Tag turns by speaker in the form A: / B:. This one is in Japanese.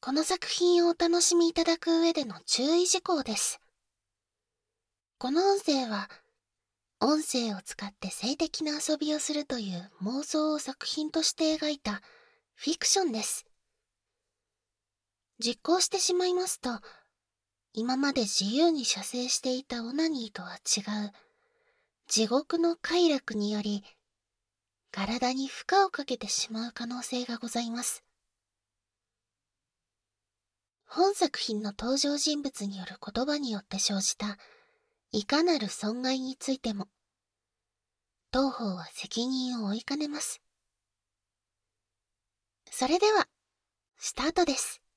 A: この作品をお楽しみいただく上での注意事項です。この音声は、音声を使って性的な遊びをするという妄想を作品として描いたフィクションです。実行してしまいますと、今まで自由に射精していたオナニーとは違う、地獄の快楽により、体に負荷をかけてしまう可能性がございます。本作品の登場人物による言葉によって生じたいかなる損害についても、当方は責任を負いかねます。それでは、スタートです。